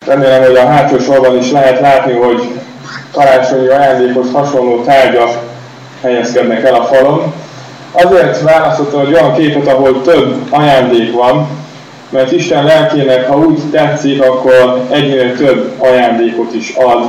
Remélem, hogy a hátsó sorban is lehet látni, hogy karácsonyi ajándékhoz hasonló tárgyak helyezkednek el a falon. Azért választottam egy olyan képet, ahol több ajándék van, mert Isten lelkének, ha úgy tetszik, akkor egynél több ajándékot is ad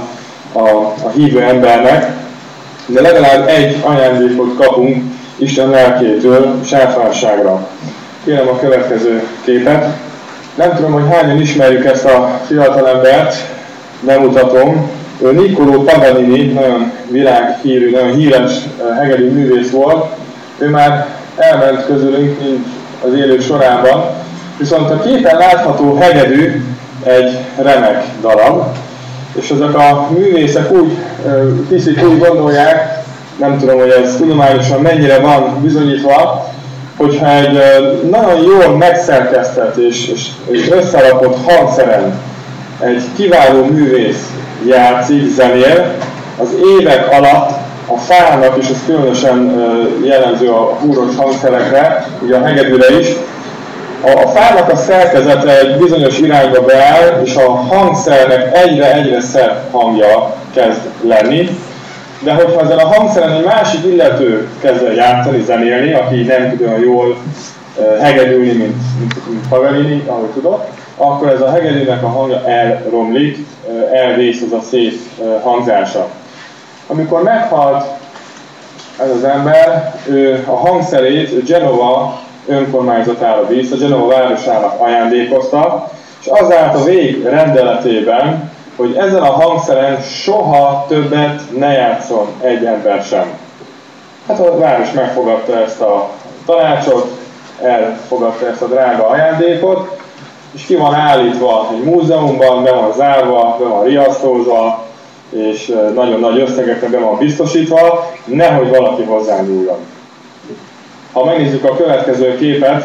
a hívő embernek, de legalább egy ajándékot kapunk Isten lelkétől sáfárságra. Kérem a következő képet. Nem tudom, hogy hányan ismerjük ezt a fiatalembert, bemutatom. Ő Niccolò Paganini, nagyon világhírű, nagyon híres hegedű művész volt. Ő már elment közülünk, mint az élő sorában. Viszont a képen látható hegedű egy remek darab, és ezek a művészek úgy hiszik, úgy gondolják, nem tudom, hogy ez tudományosan mennyire van bizonyítva, hogyha egy nagyon jól megszerkesztett és összerakott hangszeren egy kiváló művész játszik, zenél, az évek alatt a fának, és ez különösen jellemző a húros hangszerekre, ugye a hegedűre is, a fának a szerkezete egy bizonyos irányba beáll, és a hangszernek egyre szebb hangja kezd lenni. De hogyha ezzel a hangszeren egy másik illető kezd el játszani, zenélni, aki nem tud olyan jól hegedülni, mint Paganini, ahogy tudok, akkor ez a hegedűnek a hangja elromlik, elvész az a szép hangzása. Amikor meghalt ez az ember, ő a hangszerét Genova önkormányzatára bízta, Genova városának ajándékozta, és az állt a vég rendeletében, hogy ezen a hangszeren soha többet ne játszon egy ember sem. Hát a város megfogadta ezt a tanácsot, elfogadta ezt a drága ajándékot, és ki van állítva egy múzeumban, be van zárva, be van riasztózva, és nagyon nagy összegekre be van biztosítva, nehogy valaki hozzányúljon. Ha megnézzük a következő képet,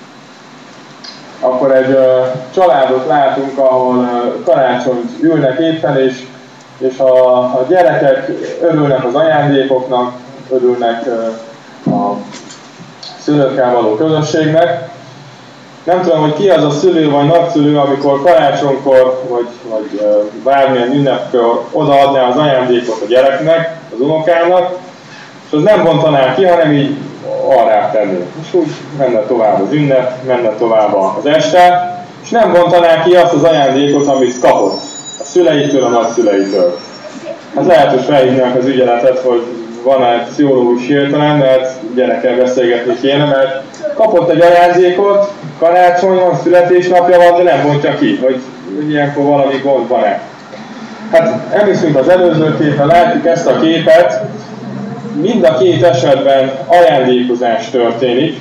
akkor egy családot látunk, ahol karácsonyt ülnek éppen, és a gyerekek örülnek az ajándékoknak, örülnek a szülőkkel való közösségnek. Nem tudom, hogy ki az a szülő vagy nagyszülő, amikor karácsonykor, vagy bármilyen ünnepkor odaadná az ajándékot a gyereknek, az unokának, és az nem bontaná ki, hanem így arrább tenni. És úgy menne tovább az ünnep, menne tovább az este, és nem bontaná ki azt az ajándékot, amit kapott a szüleitől, a nagyszüleitől. Hát lehet, hogy felhívnánk az ügyeletet, hogy van egy pszichológus hirtelen, mert gyerekkel beszélgetni kéne, mert kapott egy ajándékot, karácsony van, születésnapja van, de nem bontja ki, hogy ilyenkor valami gond van-e. Hát emlékszünk az előző képen, látjuk ezt a képet, mind a két esetben ajándékozás történik,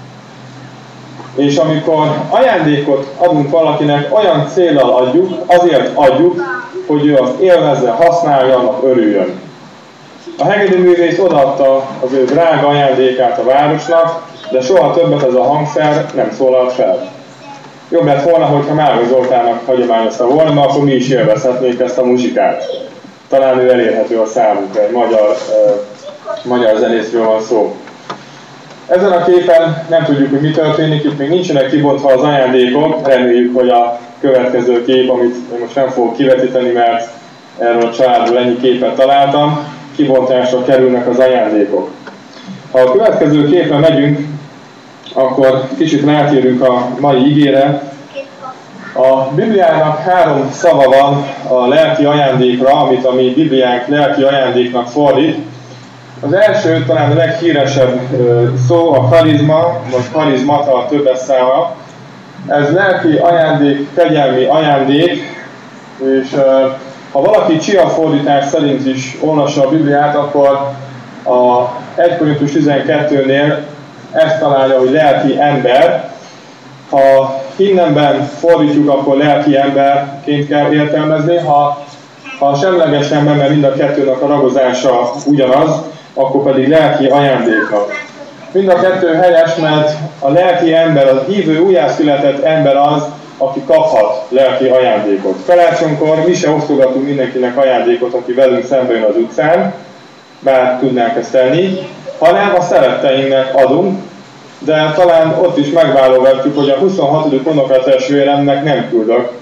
és amikor ajándékot adunk valakinek, olyan céllal adjuk, azért adjuk, hogy ő azt élvezze, használja, annak örüljön. A hegedűművész odaadta az ő drága ajándékát a városnak, de soha többet ez a hangszer nem szólalt fel. Jobb lett volna, hogyha Mága Zoltánnak hagyományozta volna, akkor mi is élvezhetnénk ezt a muzsikát. Talán ő elérhető a számunkra, egy magyar zenészről van szó. Ezen a képen nem tudjuk, hogy mi történik, itt még nincsenek kibontva az ajándékok, reméljük, hogy a következő kép, amit most nem fogok kivetíteni, mert erről a családról ennyi képet találtam, kibontásra kerülnek az ajándékok. Ha a következő képen megyünk, akkor kicsit rátérünk a mai igére. A Bibliának 3 szava van a lelki ajándékra, amit a mi Bibliánk lelki ajándéknak fordít. Az első, talán a leghíresebb szó a karizma, vagy karizmata a többes száma. Ez lelki ajándék, kegyelmi ajándék, és ha valaki Csia fordítás szerint is olvassa a Bibliát, akkor a 1 Korintus 12-nél ezt találja, hogy lelki ember. Ha innenben fordítjuk, akkor lelki emberként kell értelmezni, ha semlegesen, mert mind a kettőnek a ragozása ugyanaz, akkor pedig lelki ajándéknak. Mind a kettő helyes, mert a lelki ember, a hívő újjászületett ember az, aki kaphat lelki ajándékot. Karácsonykor mi se osztogatunk mindenkinek ajándékot, aki velünk szembe jön az utcán, bár tudnánk ezt tenni, hanem a szeretteinknek adunk, de talán ott is megválogatjuk, hogy a 26. unokatestvéremnek nem küldök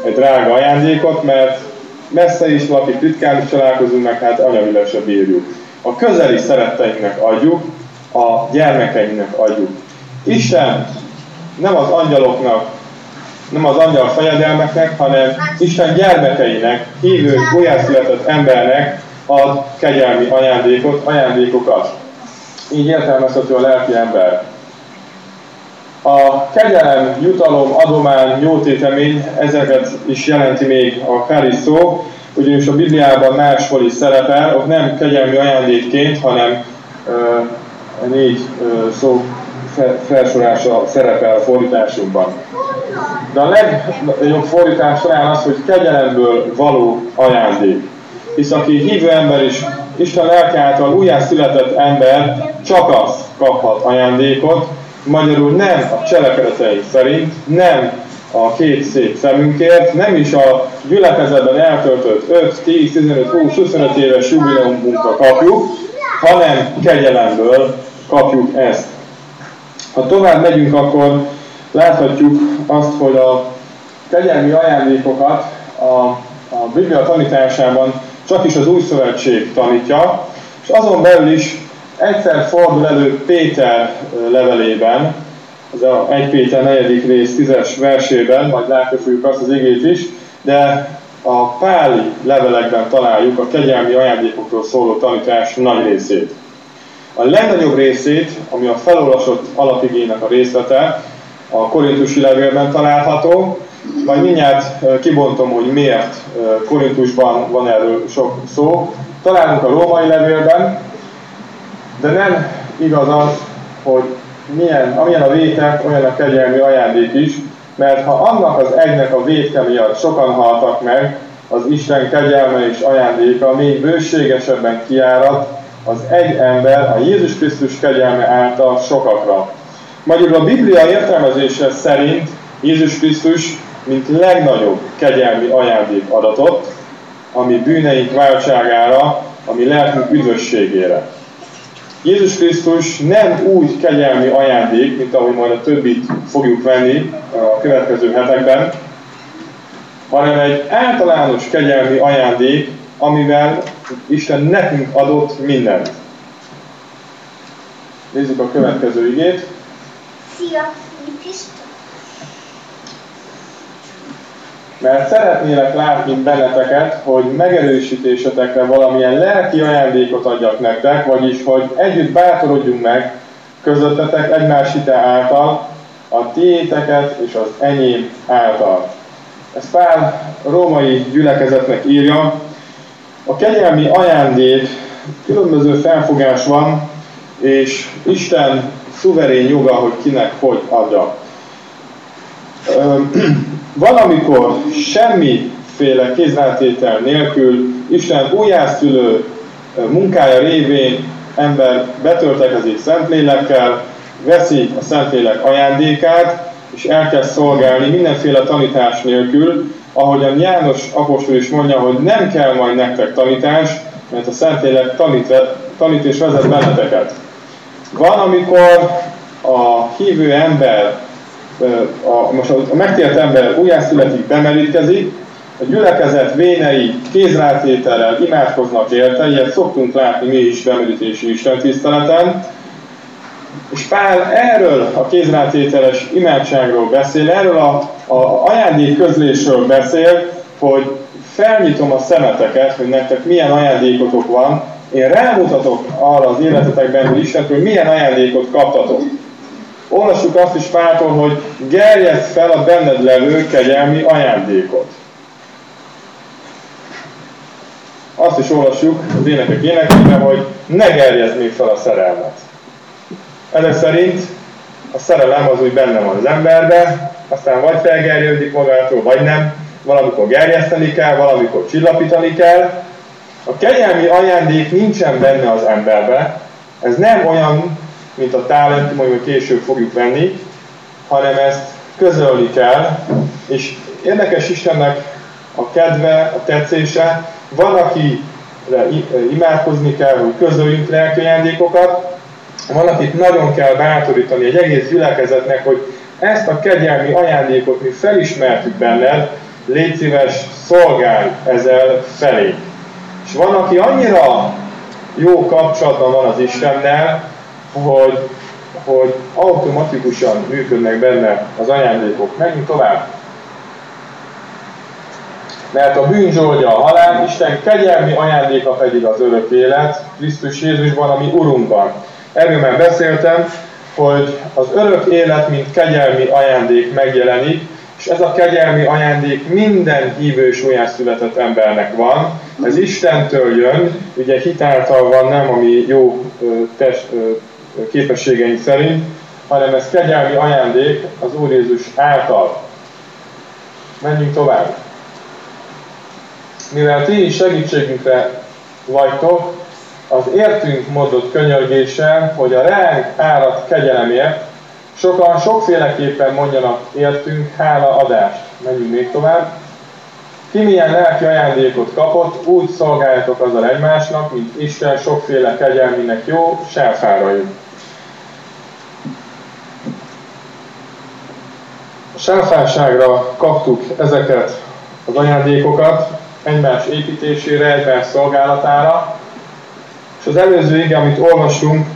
egy drága ajándékot, mert messze is lakik, ritkán is találkozunk, meg hát anyagilag se bírjuk. A közeli szeretteinknek adjuk, a gyermekeinknek adjuk. Isten nem az angyaloknak, nem az angyal fejedelmeknek, hanem Isten gyermekeinek, hívő, újjászületett embernek ad kegyelmi ajándékokat. Így értelmezhető a lelki ember. A kegyelem, jutalom, adomány, jótétemény, ezeket is jelenti még a kariszó, ugyanis a Bibliában máshol is szerepel, ott nem kegyelmi ajándékként, hanem 4 szó felsorolása szerepel a fordításunkban. De a legjobb fordítás talán az, hogy kegyelemből való ajándék. Hisz aki hívő ember is, Isten lelke által újjászületett ember csak az kaphat ajándékot, magyarul nem a cselekedeteink szerint, nem a 2 szép szemünkért, nem is a gyülekezetben eltöltött 5, 10, 15, 20, 25 éves jubileumunkra kapjuk, hanem kegyelemből kapjuk ezt. Ha tovább megyünk, akkor láthatjuk azt, hogy a kegyelmi ajándékokat a Biblia tanításában csak is az Új Szövetség tanítja, és azon belül is egyszer fordul elő Péter levelében, az a 1 Péter 4. rész 10-es versében, majd látni fogjuk azt az igét is, de a páli levelekben találjuk a kegyelmi ajándékokról szóló tanítás nagy részét. A legnagyobb részét, ami a felolvasott alapigének a részlete, a korintusi levélben található, majd mindjárt kibontom, hogy miért Korintusban van erről sok szó. Találunk a római levélben, de nem igaz az, hogy amilyen a vétek, olyan a kegyelmi ajándék is, mert ha annak az egynek a vétke miatt sokan haltak meg, az Isten kegyelme és ajándéka még bőségesebben kiárad az egy ember, a Jézus Krisztus kegyelme által sokakra. Magyarul a Biblia értelmezése szerint Jézus Krisztus mint legnagyobb kegyelmi ajándék adatot, ami bűneink váltságára, ami lelkünk üdvösségére. Jézus Krisztus nem úgy kegyelmi ajándék, mint ahogy majd a többit fogjuk venni a következő hetekben, hanem egy általános kegyelmi ajándék, amivel Isten nekünk adott mindent. Nézzük a következő igét. Szia, mit is? Mert szeretnélek látni benneteket, hogy megerősítésetekre valamilyen lelki ajándékot adjak nektek, vagyis hogy együtt bátorodjunk meg közöttetek egymás hite által, a tiéteket és az enyém által. Ezt Pál római gyülekezetnek írja. A kegyelmi ajándék különböző felfogás van, és Isten szuverén joga, hogy kinek hogy adja. Valamikor semmiféle kézrátétel nélkül Isten újjászülő munkája révén ember betöltekezik Szentlélekkel, veszi a Szentlélek ajándékát, és elkezd szolgálni mindenféle tanítás nélkül, ahogyan János apostol is mondja, hogy nem kell majd nektek tanítás, mert a Szentlélek tanít és vezet benneteket. Van, amikor a hívő ember, most a megtért ember újjászületik, bemerítkezik, a gyülekezet vénei kézrátétellel imádkoznak érte, ilyet szoktunk látni mi is bemerítési istentiszteleten, és Pál erről a kézrátételes imádságról beszél, erről a ajándék közlésről beszél, hogy felnyitom a szemeteket, hogy nektek milyen ajándékotok van, én rámutatok arra az életetekben, hogy Istentől milyen ajándékot kaptatok. Olvassuk azt is Páltól, hogy gerjeszd fel a benned levő kegyelmi ajándékot. Azt is olvassuk az énekek énekében, hogy ne gerjezd még fel a szerelmet. Ezek szerint a szerelem az úgy benne van az emberbe, aztán vagy felgerjődik magától, vagy nem. Valamikor gerjeszteni kell, valamikor csillapítani kell. A kegyelmi ajándék nincsen benne az emberbe. Ez nem olyan, mint a talent, majd később fogjuk venni, hanem ezt közölni kell. És érdekes Istennek a kedve, a tetszése. Van, akire imádkozni kell, hogy közöljünk lelki ajándékokat. Van, akit nagyon kell bátorítani egy egész gyülekezetnek, hogy ezt a kegyelmi ajándékot mi felismertük benned, légy szíves, szolgálj ezzel felé. És van, aki annyira jó kapcsolatban van az Istennel, hogy automatikusan működnek benne az ajándékok. Menjünk tovább. Mert a bűn zsoldja a halál, Isten kegyelmi ajándéka pedig az örök élet, Krisztus Jézusban, ami Urunkban. Erről már beszéltem, hogy az örök élet, mint kegyelmi ajándék megjelenik, és ez a kegyelmi ajándék minden hívő és újjászületett embernek van. Ez Istentől jön, ugye hitáltal van, nem a mi jó képességeink szerint, hanem ez kegyelmi ajándék az Úr Jézus által. Menjünk tovább. Mivel ti is segítségünkre vagytok, az értünk mondott könyörgéssel, hogy a ránk áradt kegyelemért sokan sokféleképpen mondjanak értünk hálaadást. Menjünk még tovább. Ki milyen lelki ajándékot kapott, úgy szolgáljatok azzal egymásnak, mint Isten sokféle kegyelmének jó sáfárai. A sáfárságra kaptuk ezeket az ajándékokat, egymás építésére, egymás szolgálatára. És az előző ige, amit olvastunk,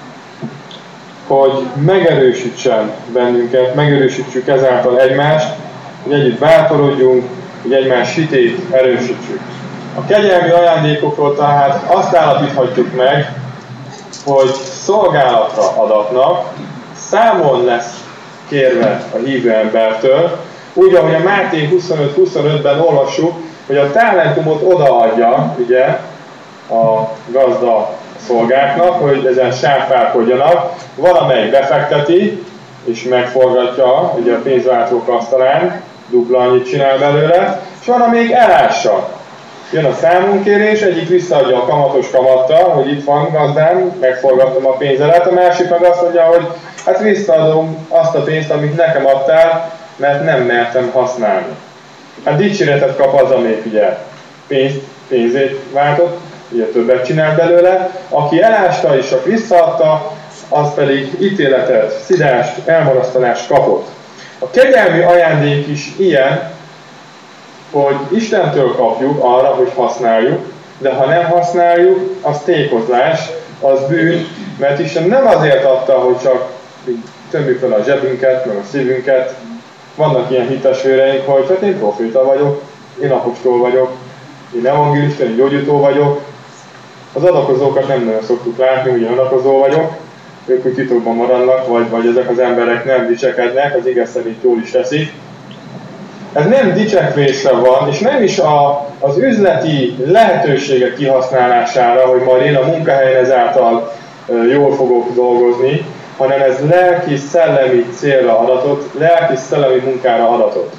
hogy megerősítsen bennünket, megerősítsük ezáltal egymást, hogy együtt bátorodjunk, hogy egymás hitét erősítsük. A kegyelmi ajándékokról tehát azt állapíthatjuk meg, hogy szolgálatra adatnak, számon lesz kérve a hívő embertől, úgy, ahogy a Máté 25-25-ben olvassuk, hogy a talentumot odaadja, ugye, a gazda szolgáknak, hogy ezen sáfárkodjanak, valamelyik befekteti, és megforgatja, ugye a pénzváltók asztalán, dupla annyit csinál belőle, és van, amelyik elássa. Jön a számunkérés, egyik visszaadja a kamatos kamattal, hogy itt van gazdám, megforgattam a pénzedet, a másik meg azt mondja, hogy hát visszaadom azt a pénzt, amit nekem adtál, mert nem mertem használni. Hát dicséretet kap az, amelyik ugye pénzét váltott, ugye többet csinál belőle, aki elásta és csak visszaadta, az pedig ítéletet, szidást, elmarasztalást kapott. A kegyelmi ajándék is ilyen, hogy Istentől kapjuk arra, hogy használjuk, de ha nem használjuk, az tékozlás, az bűn, mert Isten nem azért adta, hogy csak tömjük fel a zsebünket, meg a szívünket. Vannak ilyen hittesvéreink, hogy hát én proféta vagyok, én apostol vagyok, én evangélista, én gyógyító vagyok. Az adakozókat nem nagyon szoktuk látni, hogy én adakozó vagyok, ők úgy titokban maradnak, vagy ezek az emberek nem dicsekednek, az ige szerint jól is teszik. Ez nem dicsekvésre van, és nem is az üzleti lehetőségek kihasználására, hogy majd én a munkahelyen ezáltal jól fogok dolgozni, hanem ez lelki-szellemi célra adatott, lelki-szellemi munkára adatott.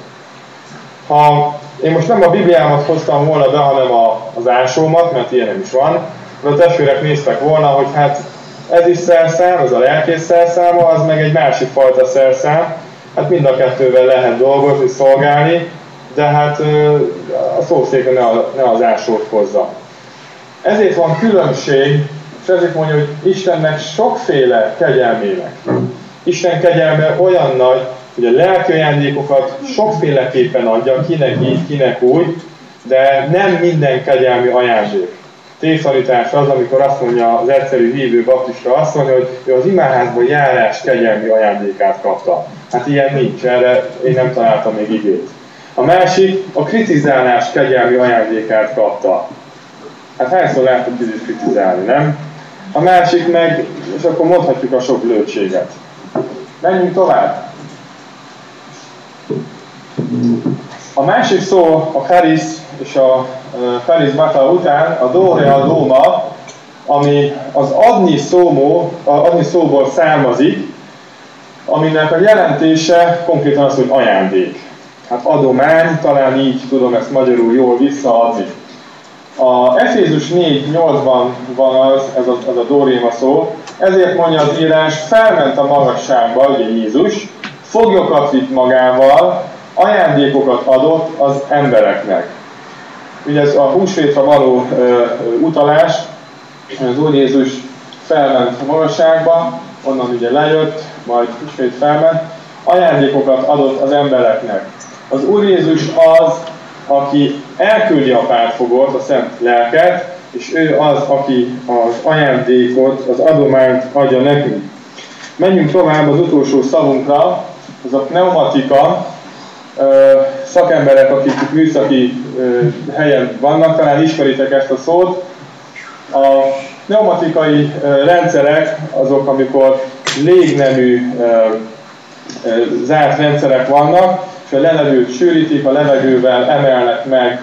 Ha én most nem a Bibliámat hoztam volna be, hanem az ásómat, mert ilyen nem is van, de a testvérek néztek volna, hogy hát ez is szerszám, ez a lelkész szerszáma, az meg egy másik fajta szerszám. Hát mind a kettővel lehet dolgozni, szolgálni, de hát a szószéken ne az ásót hozza. Ezért van különbség, és ezért mondja, hogy Istennek sokféle kegyelmének. Isten kegyelme olyan nagy, hogy a lelki ajándékokat sokféleképpen adja, kinek így, kinek úgy, de nem minden kegyelmi ajándék. Tévszanítás az, amikor azt mondja az egyszerű hívő baptista asszony, hogy ő az imaházban járás kegyelmi ajándékát kapta. Hát ilyen nincs, erre én nem találtam még igét. A másik a kritizálás kegyelmi ajándékát kapta. Hát hányszor láttuk kritizálni, nem? A másik meg, és akkor mondhatjuk a sok lőtséget. Menjünk tovább. A másik szó, a charis és a charismata után a doreadoma, ami az adni szóból származik, aminek a jelentése konkrétan az, hogy ajándék. Hát adomány, talán így tudom ezt magyarul jól visszaadni. A Efézus 4.8-ban van ez a doréma szó, ezért mondja az írás, felment a magasságba, ugye Jézus, foglyokat vitt magával, ajándékokat adott az embereknek. Ugye ez a húsvétra való utalás, az Úr Jézus felment a magasságba, onnan ugye lejött, majd ismét felment, ajándékokat adott az embereknek. Az Úr Jézus az, aki elküldi a pártfogót, a Szent Lelket, és ő az, aki az ajándékot, az adományt adja nekünk. Menjünk tovább az utolsó szavunkra, ez a pneumatika. Szakemberek, akik műszaki helyen vannak, talán ismeritek ezt a szót. A pneumatikai rendszerek azok, amikor légnemű zárt rendszerek vannak, és a levegőt sűrítik, a levegővel emelnek meg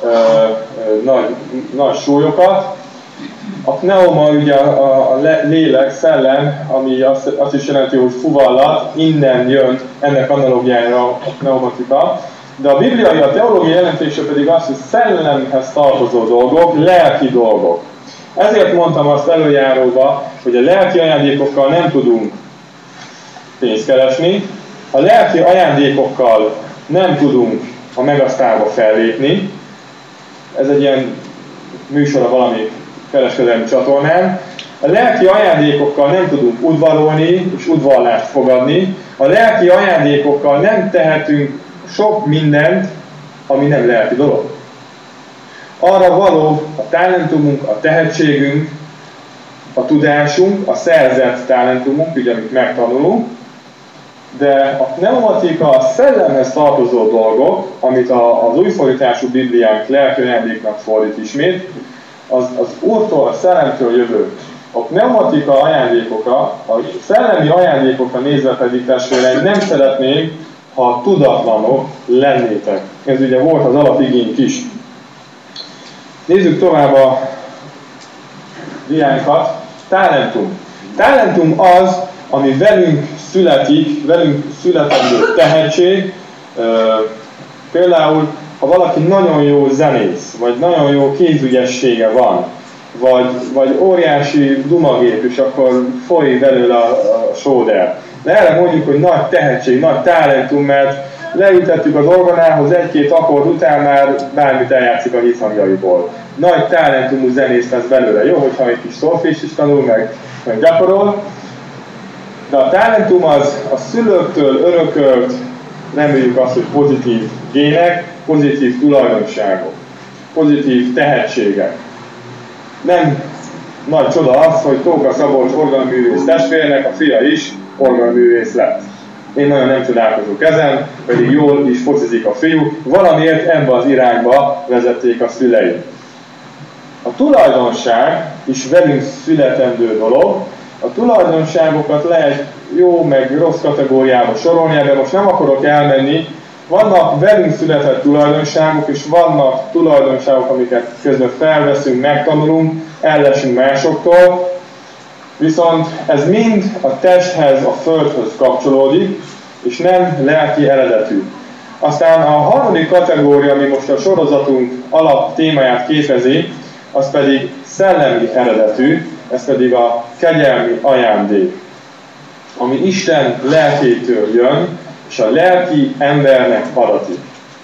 nagy súlyokat. A pneuma ugye a lélek, szellem, ami azt is jelenti, hogy fuvallat, innen jön ennek analógiája a pneumatika. De a bibliai, a teológiai jelentése pedig az, hogy szellemhez tartozó dolgok, lelki dolgok. Ezért mondtam azt előjáróba, hogy a lelki ajándékokkal nem tudunk pénzt keresni, a lelki ajándékokkal nem tudunk a megasztárba fellépni. Ez egy ilyen műsora valami kereskedelmi csatornán. A lelki ajándékokkal nem tudunk udvarolni és udvarlást fogadni. A lelki ajándékokkal nem tehetünk sok mindent, ami nem lelki dolog. Arra való a talentumunk, a tehetségünk, a tudásunk, a szerzett talentumunk, ugye amit megtanulunk, de a pneumatika, a szellemhez tartozó dolgok, amit az újfordítású Bibliánk lelki ajándéknak fordít ismét, az Úrtól, a szellemtől jövő. A pneumatika ajándékokra, a szellemi ajándékokra nézve pedig testvéreim, nem szeretném, ha tudatlanok lennétek. Ez ugye volt az alapigény is. Nézzük tovább a diánkat. Talentum. Talentum az, ami velünk születik, velünk születendő tehetség. Például, ha valaki nagyon jó zenész, vagy nagyon jó kézügyessége van, vagy óriási dumagép, és akkor folyik belőle a sóder. De erre mondjuk, hogy nagy tehetség, nagy talentum, mert leültettük az orgonához, egy-két akkord után már bármit eljátszik a hívhangjaiból. Nagy talentumú zenész lesz belőle. Jó, hogyha egy kis szolfést is tanul, meg gyakorol. De a talentum az a szülőktől örökölt, reméljük azt, hogy pozitív gének, pozitív tulajdonságok, pozitív tehetségek. Nem nagy csoda az, hogy Tóka Szabolcs orgonaművész testvérnek a fia is orgonaművész lett. Én nagyon nem csodálkozok ezen, pedig jól is focizik a fiú. Valamiért ebbe az irányba vezették a szülei. A tulajdonság is velünk születendő dolog. A tulajdonságokat lehet jó meg rossz kategóriába sorolni, de most nem akarok elmenni. Vannak velünk született tulajdonságok, és vannak tulajdonságok, amiket közben felveszünk, megtanulunk, ellesünk másoktól. Viszont ez mind a testhez, a földhöz kapcsolódik, és nem lelki eredetű. Aztán a harmadik kategória, ami most a sorozatunk alap témáját képezi, az pedig szellemi eredetű, ez pedig a kegyelmi ajándék, ami Isten lelkétől jön, és a lelki embernek adatik.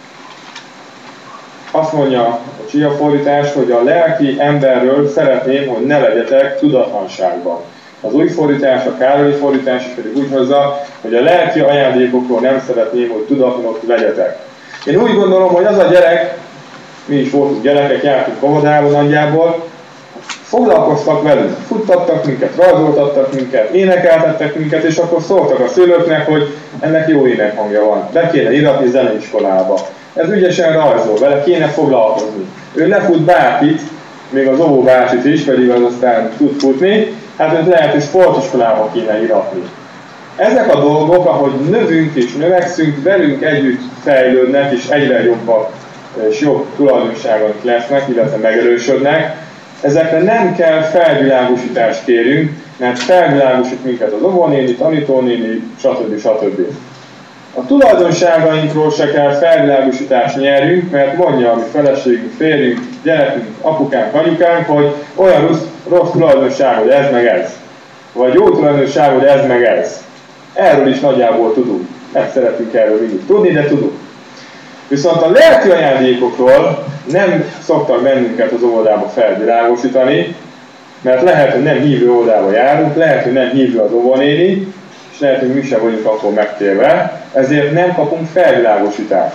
Azt mondja a Csia fordítás, hogy a lelki emberről szeretném, hogy ne legyetek tudatlanságban. Az új fordítás, a Károlyi fordítás pedig úgy hozza, hogy a lelki ajándékokról nem szeretném, hogy tudatlanok legyetek. Én úgy gondolom, hogy az a gyerek, mi is voltunk gyerekek, jártunk óvodába nagyjából, foglalkoztak velünk, futtattak minket, rajzoltattak minket, énekeltettek minket, és akkor szóltak a szülőknek, hogy ennek jó énekhangja van, be kéne iratni zeneiskolába. Ez ügyesen rajzol, vele kéne foglalkozni. Ő lefut bárkit, még az óvóbácsit is, pedig az aztán tud futni, hát őt lehet, hogy sportiskolába kéne iratni. Ezek a dolgok, ahogy növünk és növekszünk, velünk együtt fejlődnek, és egyre jobbak és jobb tulajdonságaink lesznek, illetve megerősödnek. Ezekre nem kell felvilágosítást kérünk, mert felvilágosít minket az óvónéni, tanítónéni, stb. A tulajdonságainkról se kell felvilágosítást nyerjünk, mert mondja a mi feleségünk, férjünk, gyerekünk, apukánk, anyukánk, hogy olyan rossz tulajdonság, hogy ez meg ez. Vagy jó tulajdonság, hogy ez meg ez. Erről is nagyjából tudunk. Nem szeretünk erről mindig tudni, de tudunk. Viszont a lelki ajándékokról nem szoktak bennünket az óvodába felvilágosítani, mert lehet, hogy nem hívő óvodába járunk, lehet, hogy nem hívő az óvónéni, és lehet, hogy mi sem vagyunk akkor megtérve, ezért nem kapunk felvilágosítást.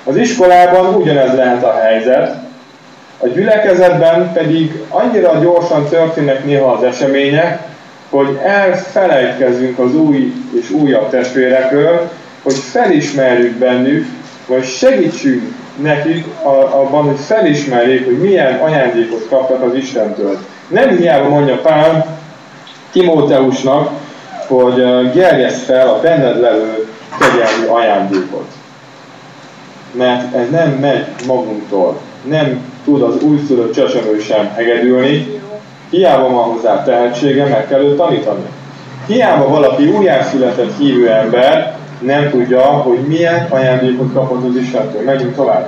Az iskolában ugyanez lehet a helyzet, a gyülekezetben pedig annyira gyorsan történnek néha az események, hogy elfelejtkezünk az új és újabb testvérekről, hogy felismerjük bennük, vagy segítsünk nekik abban, hogy felismerjék, hogy milyen ajándékot kaptak az Istentől. Nem hiába mondja Pál Timóteusnak, hogy gerjeszd fel a benned levő kegyelmi ajándékot. Mert ez nem megy magunktól. Nem tud az újszülött csecsemő sem hegedülni. Hiába van hozzá tehetsége, meg kell őt tanítani. Hiába valaki újjászületett hívő ember nem tudja, hogy milyen ajándékot kapott az Istentől. Megyünk tovább.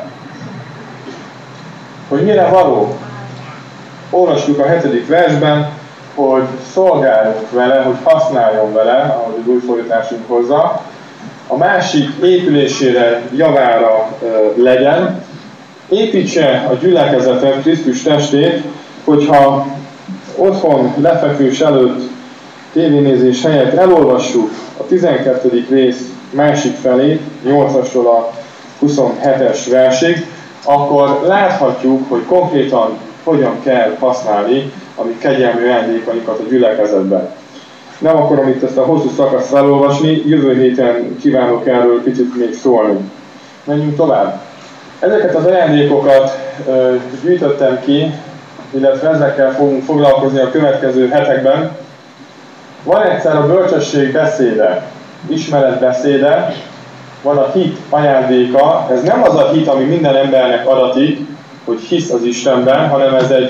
Hogy mire való? Olvassuk a 7. versben, hogy szolgáljunk vele, hogy használjon vele, ahogy az új fordításunk hozza, a másik épülésére, javára legyen, építse a gyülekezetet, Krisztus testét, hogyha otthon lefekvés előtt tévénézés helyett elolvassuk a 12. rész másik felét, 8-astól a 27-es versig, akkor láthatjuk, hogy konkrétan hogyan kell használni a mi kegyelmi ajándékainkat a gyülekezetben. Nem akarom itt ezt a hosszú szakaszt felolvasni, jövő héten kívánok erről picit még szólni. Menjünk tovább. Ezeket az ajándékokat gyűjtöttem ki, illetve ezekkel fogunk foglalkozni a következő hetekben. Van egyszer a bölcsesség beszéde, ismeret beszéde, van a hit ajándéka. Ez nem az a hit, ami minden embernek adatik, hogy hisz az Istenben, hanem ez egy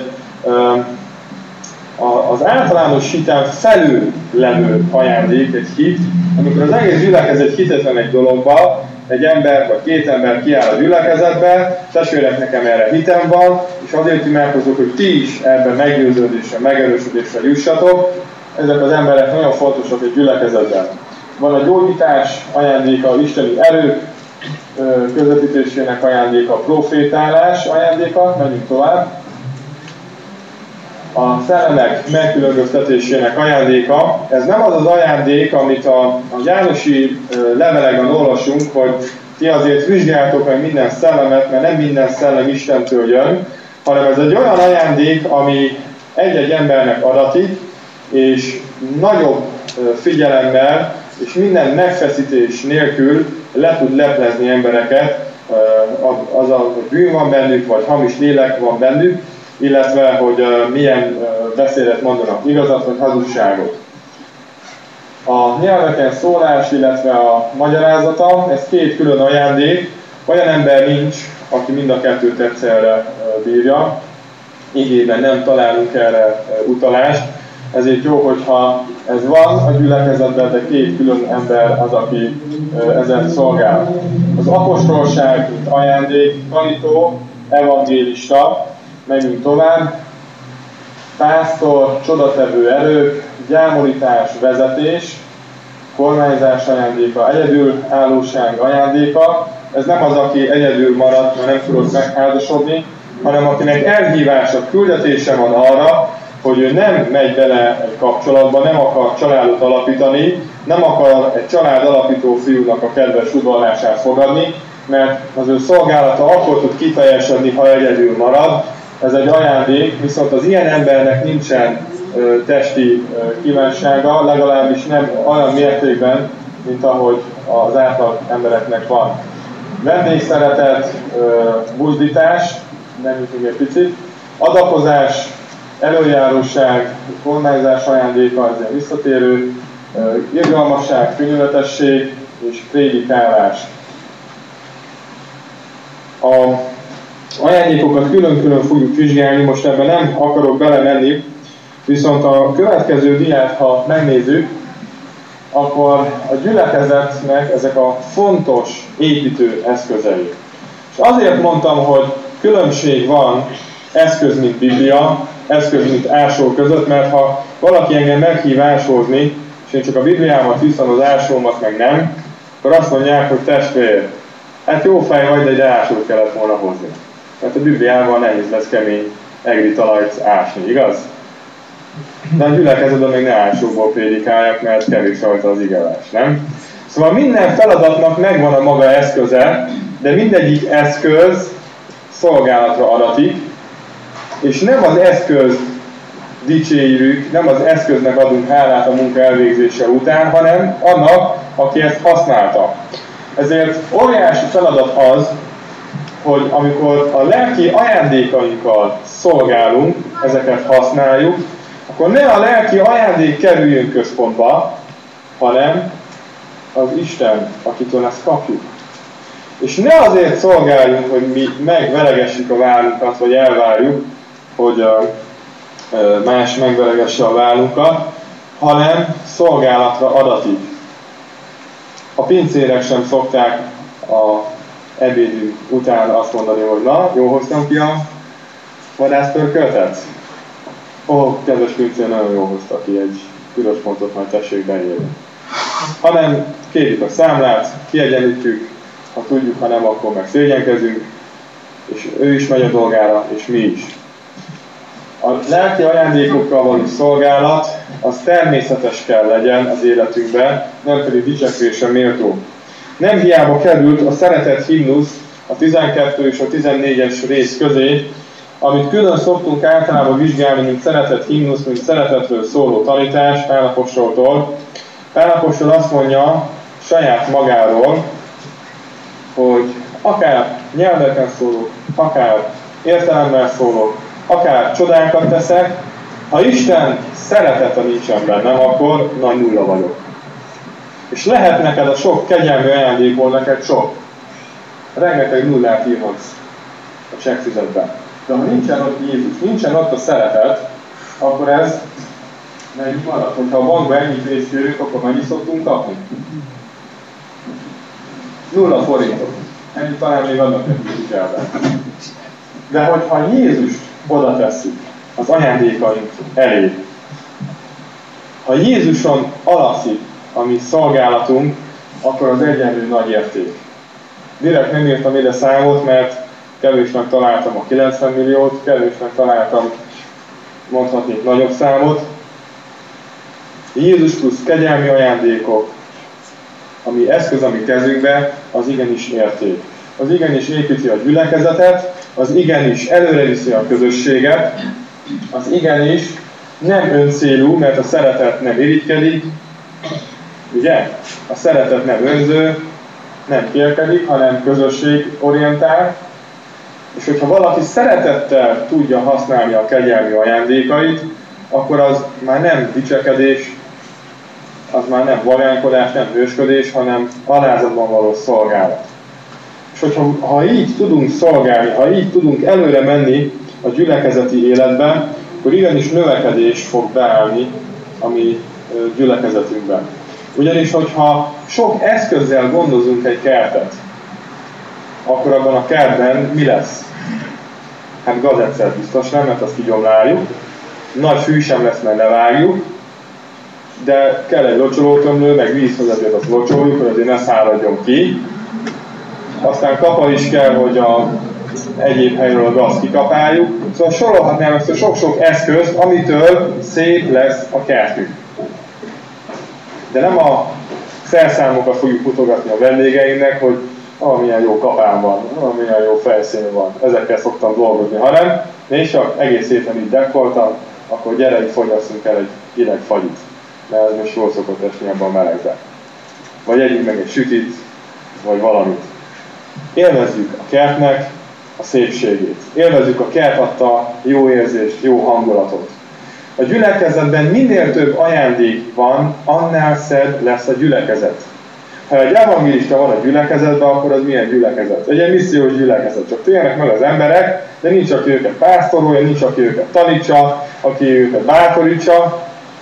az általános hiten felül levő ajándék, egy hit, amikor az egész gyülekezet hitetlen egy dologba, egy ember vagy két ember kiáll a gyülekezetbe, testvérek, nekem erre hitem van, és azért imádkozok, hogy ti is ebben meggyőződésre, megerősödésre jussatok. Ezek az emberek nagyon fontosak egy gyülekezetben. Van a gyógyítás ajándéka, a isteni erők közvetítésének ajándéka, a profétálás ajándéka, menjünk tovább. A szellemek megkülönböztetésének ajándéka, ez nem az az ajándék, amit a Jánosi levelekben olvasunk, hogy ti azért vizsgáltok meg minden szellemet, mert nem minden szellem Istentől jön, hanem ez egy olyan ajándék, ami egy-egy embernek adatik, és nagyobb figyelemmel és minden megfeszítés nélkül le tud leplezni embereket, azzal, hogy bűn van bennük, vagy hamis lélek van bennük, illetve hogy milyen beszédet mondanak, igazat vagy hazugságot. A nyelveken szólás, illetve a magyarázata, ez két külön ajándék. Olyan ember nincs, aki mind a kettőt egyszerre bírja. Igében nem találunk erre utalást, ezért jó, hogyha ez van a gyülekezetben, de két külön ember az, aki ezen szolgál. Az apostolság, mint ajándék, tanító, evangélista, menjünk tovább. Pásztor, csodatevő erők, gyámolítás, vezetés, kormányzás ajándéka, egyedülállóság ajándéka. Ez nem az, aki egyedül maradt, mert nem tudott megházasodni, hanem akinek elhívása, küldetése van arra, hogy ő nem megy bele egy kapcsolatba, nem akar családot alapítani, nem akar egy család alapító fiúnak a kedves udvarlását fogadni, mert az ő szolgálata akkor tud kiteljesedni, ha egyedül marad. Ez egy ajándék, viszont az ilyen embernek nincsen testi kívánsága, legalábbis nem olyan mértékben, mint ahogy az átlag embereknek van. Vendégszeretet, buzdítás, nem még egy picit, adakozás, előjáróság, kormányzás ajándéka, ez egy visszatérő, irgalmasság, könyörületesség és prédikálás. A ajándékokat külön-külön fogjuk vizsgálni, most ebben nem akarok belemenni, viszont a következő diát, ha megnézzük, akkor a gyülekezetnek ezek a fontos építő eszközei. És azért mondtam, hogy különbség van eszköz, mint Biblia, eszköz, mint ásó között, mert ha valaki engem meghív ásózni, és én csak a Bibliámat viszem, az ásómat meg nem, akkor azt mondják, hogy testvér, hát jó fej vagy, de egy ásót kellett volna hozni. Mert a Bibliában nehéz lesz kemény egri talajt ásni, igaz? De a gyülekezetben még ne ásóból prédikáljak, mert kevés rajta az igevás, nem? Szóval minden feladatnak megvan a maga eszköze, de mindegyik eszköz szolgálatra adatik, és nem az eszközt dicsérjük, nem az eszköznek adunk hálát a munka elvégzése után, hanem annak, aki ezt használta. Ezért óriási feladat az, hogy amikor a lelki ajándékainkkal szolgálunk, ezeket használjuk, akkor ne a lelki ajándék kerüljön központba, hanem az Isten, akitől ezt kapjuk. És ne azért szolgáljunk, hogy mi megvelegessük a vállunkat, vagy elvárjuk, hogy más megvelegesse a vállunkat, hanem szolgálatra adatik. A pincérek sem szokták a ebédünk után azt mondani, hogy na, jól hoztam ki a vadászpörköltet? Ó, kedves pincér, nagyon jól hozta ki, egy piros pontot majd tessék beírni. Hanem kérjük a számlát, kiegyenlítjük, ha tudjuk, ha nem, akkor meg szégyenkezünk, és ő is megy a dolgára, és mi is. A lelki ajándékokkal való szolgálat az természetes kell legyen az életünkben, nem pedig dicsekvésre méltó. Nem hiába került a szeretet himnusz a 12 és a 14-es rész közé, amit külön szoktunk általában vizsgálni, mint szeretet himnusz, mint szeretetről szóló tanítás Pál apostoltól. Pál apostol azt mondja saját magáról, hogy akár nyelveken szólok, akár értelemmel szólok, akár csodákat teszek, ha Isten szeretete nincsen bennem, akkor nagy nulla vagyok. És lehet neked a sok kegyelmi ajándékból neked sok. Rengeteg nullát írhatsz a csekkfüzetben. De ha nincsen ott Jézus, nincsen ott a szeretet, akkor ez mennyi marad. Hogyha a bankban ennyi pénzt kérünk, akkor mennyit szoktunk kapni? 0 forintot. Ennyi talán még annak nekünk elben. De hogyha Jézust oda tesszük az ajándékaink elé, ha Jézuson alapszik a mi szolgálatunk, akkor az egyenlő nagy érték. Direkt nem írtam ide számot, mert kevésnek találtam a 90 milliót, kevésnek találtam, mondhatnék nagyobb számot. Jézus plusz kegyelmi ajándékok, ami eszköz a mi kezünkbe, az igenis érték. Az igenis építi a gyülekezetet, az igenis előreviszi a közösséget, az igenis nem öncélú, mert a szeretet nem irigykedik, ugye? A szeretet nem önző, nem kérkedik, hanem közösségorientált. És hogyha valaki szeretettel tudja használni a kegyelmi ajándékait, akkor az már nem dicsekedés, az már nem vagánykodás, nem hősködés, hanem alázatban való szolgálat. És hogyha ha így tudunk szolgálni, ha így tudunk előre menni a gyülekezeti életben, akkor igenis növekedés fog beállni a mi gyülekezetünkben. Ugyanis, hogyha sok eszközzel gondozunk egy kertet, akkor abban a kertben mi lesz? Hát gazegyszer biztos nem, mert azt kigyomláljuk. Nagy fű sem lesz, mert levágjuk. De kell egy locsolótömlő, meg víz, hogy azért azt locsoljuk, hogy azért ne száradjon ki. Aztán kapal is kell, hogy a egyéb helyről a gázt kikapáljuk. Szóval sorolhatnám ezt a sok-sok eszközt, amitől szép lesz a kertünk. De nem a szerszámokat fogjuk mutogatni a vendégeinknek, hogy valamilyen jó kapám van, valamilyen jó felszín van, ezekkel szoktam dolgozni, hanem én csak egész héten így dekkoltam, akkor gyere, itt fogyasszunk el egy hideg fagyit, mert ez most jól szokott esni ebben a melegben. Vagy együnk meg egy sütit, vagy valamit. Élvezzük a kertnek a szépségét. Élvezzük a kert adta jó érzést, jó hangulatot. A gyülekezetben minél több ajándék van, annál szebb lesz a gyülekezet. Ha egy evangélista van a gyülekezetben, akkor az milyen gyülekezet? Egy missziós gyülekezet. Csak térnek meg az emberek, de nincs, aki őket pásztorolja, nincs, aki őket tanítsa, aki őket bátorítsa.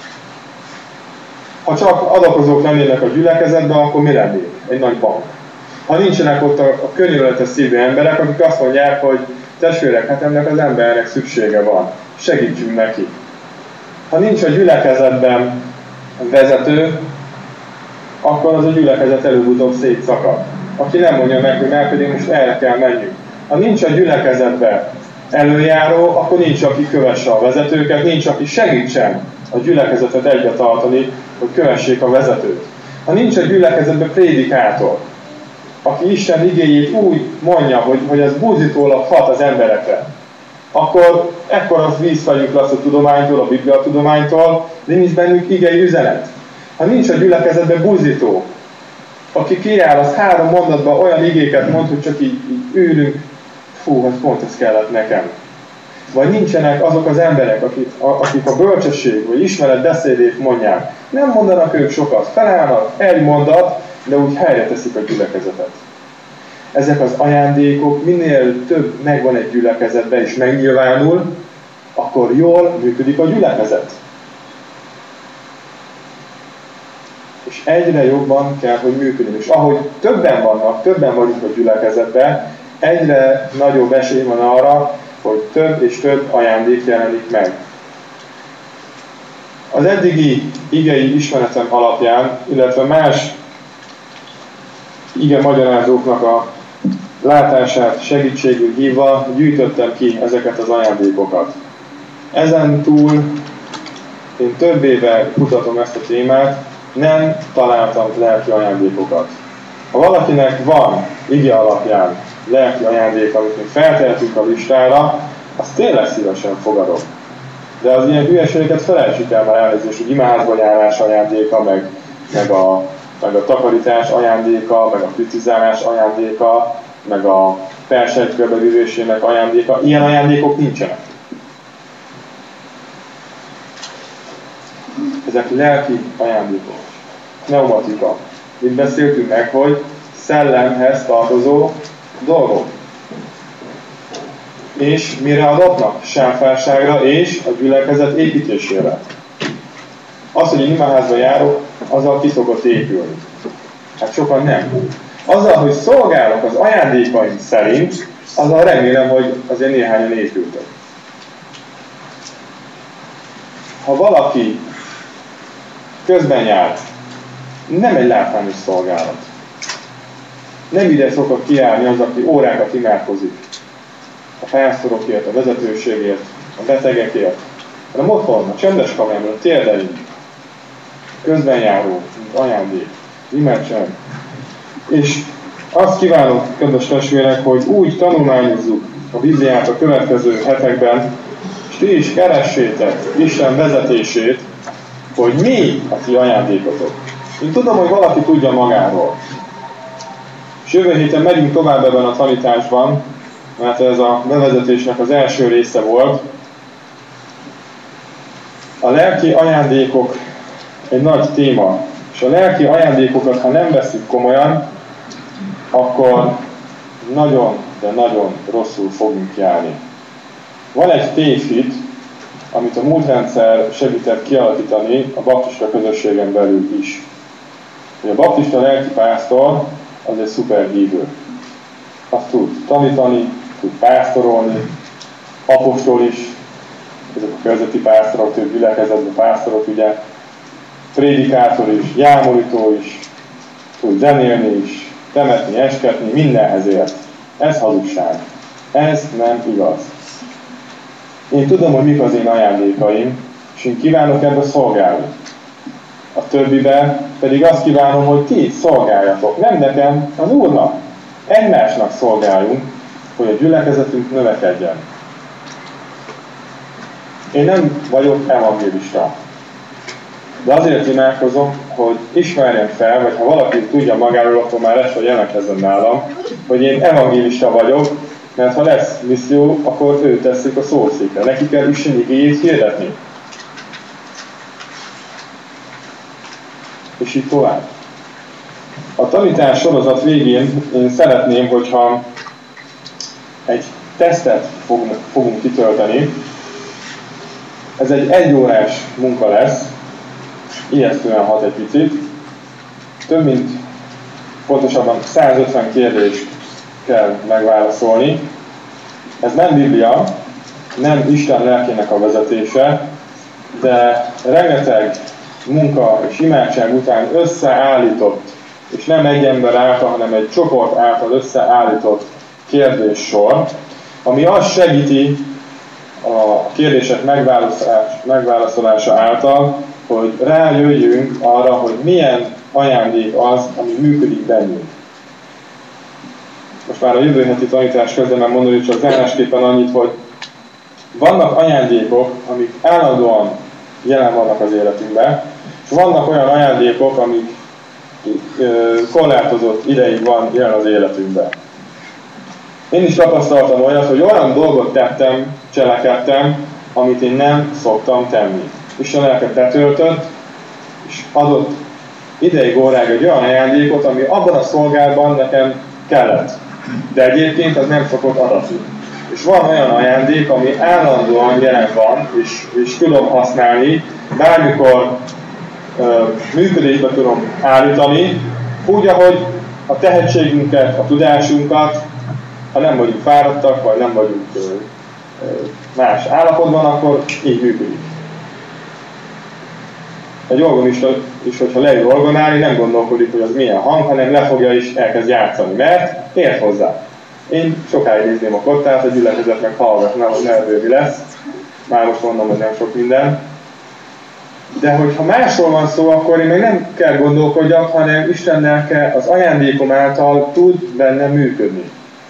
Ha csak adakozók lennének a gyülekezetben, akkor mi lennék? Egy nagy bank. Ha nincsenek ott a könyörületes szívű emberek, akik azt mondják, hogy testvérek, hát ennek az embernek szüksége van, segítsünk neki. Ha nincs a gyülekezetben vezető, akkor az a gyülekezet előbb-utóbb szétszakad. Aki nem mondja meg, hogy már pedig most erre kell menjünk. Ha nincs a gyülekezetben előjáró, akkor nincs, aki kövesse a vezetőket, nincs, aki segítsen a gyülekezetet egybe tartani, hogy kövessék a vezetőt. Ha nincs a gyülekezetben prédikátor, aki Isten igéjét úgy mondja, hogy ez buzdítólag hat az emberekre, akkor ekkor az vízfejünk lesz a tudománytól, a Biblia tudománytól, de nincs bennünk igei üzenet. Ha nincs a gyülekezetben buzdító, aki kiáll, az 3 mondatban olyan igéket mond, hogy csak így ülünk, hogy pont ez kellett nekem. Vagy nincsenek azok az emberek, akik a bölcsesség vagy ismeret beszédét mondják. Nem mondanak ők sokat, felállnak egy mondat, de úgy helyre teszik a gyülekezetet. Ezek az ajándékok minél több megvan egy gyülekezetben és megnyilvánul, akkor jól működik a gyülekezet. És egyre jobban kell, hogy működjön. És ahogy többen vagyunk a gyülekezetben, egyre nagyobb esély van arra, hogy több és több ajándék jelenik meg. Az eddigi igei ismeretem alapján, illetve más ige magyarázóknak a látását segítségül hívva gyűjtöttem ki ezeket az ajándékokat. Ezen túl én több éve kutatom ezt a témát, nem találtam lelki ajándékokat. Ha valakinek van ige alapján lelki ajándék, amit mi feltehetünk a listára, azt tényleg szívesen fogadok. De az ilyen hülyeségeket felejtsük el már elnézést, hogy imaházba járás ajándéka, meg a takarítás ajándéka, meg a kritizálás ajándéka, meg a persejtkörbevivésének ajándéka. Ilyen ajándékok nincsenek. Ezek lelki ajándékok. Pneumatika. Itt beszéltünk meg, hogy szellemhez tartozó dolgok. És mire adatnak? Sáfárságra és a gyülekezet építésére. Az, hogy én imaházba járok, azzal ki szokott épülni. Hát sokan nem. Azzal, hogy szolgálok az ajándékaim szerint, azzal remélem, hogy azért néhányan épültek. Ha valaki közben jár, nem egy látványos szolgálat. Nem ide szokott kiállni az, aki órákat imádkozik. A pásztorokért, a vezetőségért, a betegekért, hanem otthon, a csendes kamerában, a térdeink, közben járó, ajándék, imádság. És azt kívánok, kedves testvérek, hogy úgy tanulmányozzuk a Bibliát a következő hetekben, és ti is keressétek Isten vezetését, hogy mi a ti ajándékotok. Én tudom, hogy valaki tudja magáról. És jövő héten megyünk tovább ebben a tanításban, mert ez a bevezetésnek az első része volt. A lelki ajándékok egy nagy téma, és a lelki ajándékokat, ha nem veszünk komolyan, akkor nagyon, de nagyon rosszul fogunk járni. Van egy tévhit, amit a múltrendszer segített kialakítani a baptista közösségen belül is. Hogy a baptista lelkipásztor az egy szuper hívő. Azt tud tanítani, tud pásztorolni, apostol is, ezek a körzeti pásztorok, több gyülekezetben pásztorok, ugye, prédikátor is, jámorító is, tud zenélni is, temetni, esketni, mindenhez ért. Ez hazugság. Ez nem igaz. Én tudom, hogy mik az én ajándékaim, és én kívánok ebbe szolgálni. A többiben pedig azt kívánom, hogy ti szolgáljatok. Nem nekem, az Úrnak. Egymásnak szolgáljunk, hogy a gyülekezetünk növekedjen. Én nem vagyok evangélista. De azért imádkozom, hogy ismerjen fel, vagy ha valaki tudja magáról, akkor már lesz, hogy jelentkezzen nálam, hogy én evangélista vagyok, mert ha lesz misszió, akkor őt teszik a szószékre. Neki kell Isten igéjét hirdetni. És így tovább. A tanítás sorozat végén én szeretném, hogyha egy tesztet fogunk kitölteni. Ez egy 1 órás munka lesz, ijesztően hat egy picit. Több mint, pontosabban 150 kérdést kell megválaszolni. Ez nem Biblia, nem Isten lelkének a vezetése, de rengeteg munka és imádság után összeállított, és nem egy ember által, hanem egy csoport által összeállított kérdéssor, ami azt segíti a kérdések megválaszolása által, hogy rájöjjünk arra, hogy milyen ajándék az, ami működik bennünk. most már a jövő heti tanítás kezdemben mondani, csak zárásképpen annyit, hogy vannak ajándékok, amik állandóan jelen vannak az életünkben, és vannak olyan ajándékok, amik korlátozott ideig van jelen az életünkben. Én is tapasztaltam olyat, hogy olyan dolgot cselekedtem, amit én nem szoktam tenni. Isten lelke betöltött, és adott ideig óráig egy olyan ajándékot, ami abban a szolgálatban nekem kellett. De egyébként az nem szokott adatni. És van olyan ajándék, ami állandóan jelen van, és tudom használni, bármikor működésbe tudom állítani, úgy, ahogy a tehetségünket, a tudásunkat, ha nem vagyunk fáradtak, vagy nem vagyunk más állapotban, akkor így működik. Egy organista is, hogyha leül orgonálni, nem gondolkodik, hogy az milyen hang, hanem lefogja és elkezd játszani, mert ért hozzá. Én sokáig nézném a kottát, a gyülekezet meg hallgatna, hogy ne mi lesz. Már most mondom, hogy nem sok minden. De hogyha másról van szó, akkor én még nem kell gondolkodjak, hanem Isten lelke az ajándékom által tud benne működni.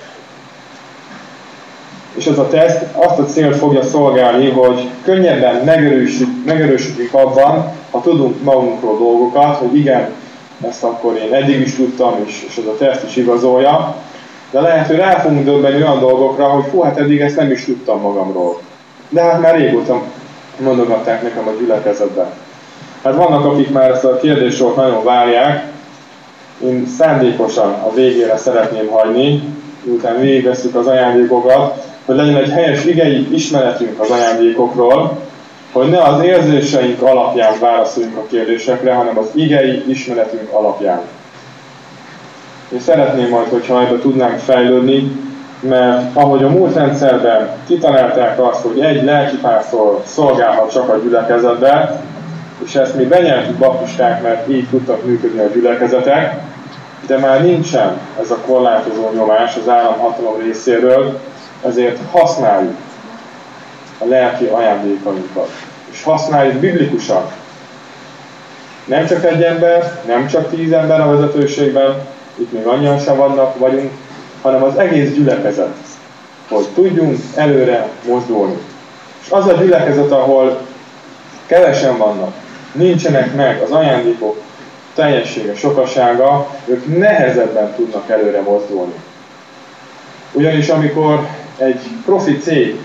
És ez a teszt azt a célt fogja szolgálni, hogy könnyebben megerősítjük abban, ha tudunk magunkról dolgokat, hogy igen, ezt akkor én eddig is tudtam, és ez a teszt is igazolja. De lehet, hogy rá fogunk döbbenni olyan dolgokra, hogy fú, hát eddig ezt nem is tudtam magamról. De hát már régóta mondogatták nekem a gyülekezetben. Hát vannak, akik már ezt a kérdéssort nagyon várják. Én szándékosan a végére szeretném hagyni, miután végigvesszük az ajándékokat, hogy legyen egy helyes igei ismeretünk az ajándékokról, hogy ne az érzéseink alapján válaszoljunk a kérdésekre, hanem az igei ismeretünk alapján. Én szeretném majd, hogyha ebbe tudnánk fejlődni, mert ahogy a múlt rendszerben kitalálták azt, hogy egy lelkipásztor szolgálhat csak a gyülekezetbe, és ezt mi benyeltük baptisták, mert így tudtak működni a gyülekezetek, de már nincsen ez a korlátozó nyomás az államhatalom részéről, ezért használjuk a lelki ajándékainkat. És használjuk biblikusan. Nem csak egy ember, nem csak 10 ember a vezetőségben, itt még annyian sem vagyunk, hanem az egész gyülekezet, hogy tudjunk előre mozdulni. És az a gyülekezet, ahol kevesen vannak, nincsenek meg az ajándékok teljessége, sokasága, ők nehezebben tudnak előre mozdulni. Ugyanis amikor egy profi cég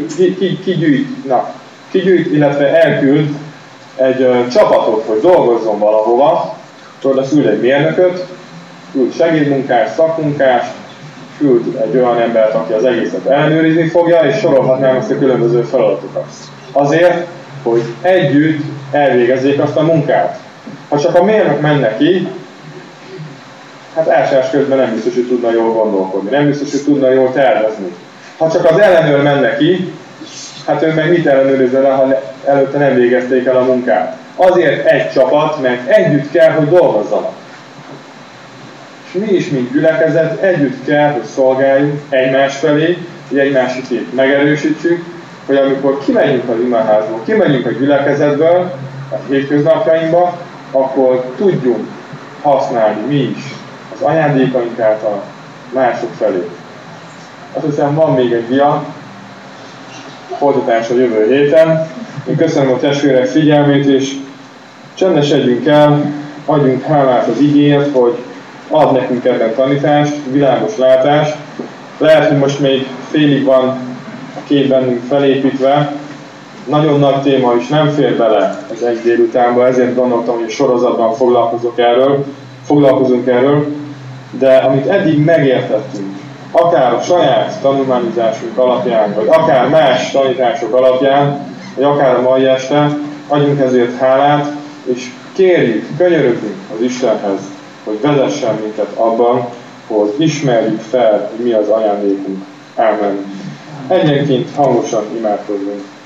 kigyűjt, illetve elküld egy csapatot, hogy dolgozzon valahova, akkor oda küld egy mérnököt, küld segédmunkást, szakmunkást, küld egy olyan embert, aki az egészet ellenőrizni fogja, és sorolhatnám ezt a különböző feladatokat. Azért, hogy együtt elvégezzék azt a munkát. Ha csak a mérnök menne ki, hát ásás közben nem biztos, hogy tudna jól gondolkodni, nem biztos, hogy tudna jól tervezni. Ha csak az ellenőr menne ki, hát ő meg mit ellenőrizne, ha előtte nem végezték el a munkát. Azért egy csapat, mert együtt kell, hogy dolgozzanak. És mi is, mint gyülekezet, együtt kell, hogy szolgáljunk egymás felé, hogy egymás hitét megerősítsük, hogy amikor kimegyünk az imaházból, kimegyünk a gyülekezetből, a hétköznapjainkba, akkor tudjunk használni mi is az ajándékaink által mások felé. Azt hiszem, van még egy dia, folytatás a jövő héten. Én köszönöm a testvérek figyelmét, és csendesedjünk el, adjunk hálát az igéért, hogy ad nekünk ebben tanítást, világos látást. Lehet, hogy most még félig van a kép bennünk felépítve, nagyon nagy téma is nem fér bele az egy délutánba, ezért gondoltam, hogy a sorozatban foglalkozunk erről, de amit eddig megértettünk, akár a saját tanulmányozásunk alapján, vagy akár más tanítások alapján, vagy akár a mai este, adjunk ezért hálát, és kérjük, könyörögjünk az Istenhez, hogy vezessen minket abban, hogy ismerjük fel, hogy mi az ajándékunk. Ámen. Egyenként hangosan imádkozzunk.